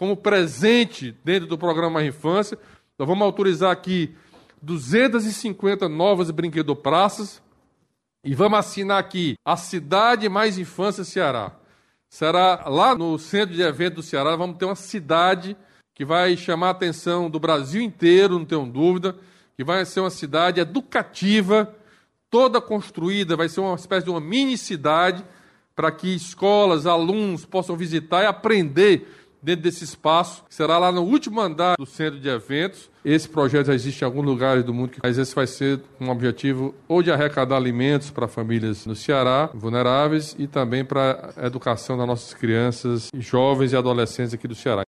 como presente dentro do programa Mais Infância. Nós vamos autorizar aqui 250 novas brinquedopraças e vamos assinar aqui a Cidade Mais Infância Ceará. Será lá no Centro de Eventos do Ceará, vamos ter uma cidade que vai chamar a atenção do Brasil inteiro, não tenho dúvida, que vai ser uma cidade educativa, toda construída, vai ser uma espécie de uma mini-cidade para que escolas, alunos possam visitar e aprender dentro desse espaço, que será lá no último andar do Centro de Eventos. Esse projeto já existe em alguns lugares do mundo, mas esse vai ser um objetivo ou de arrecadar alimentos para famílias no Ceará, vulneráveis, e também para a educação das nossas crianças, jovens e adolescentes aqui do Ceará.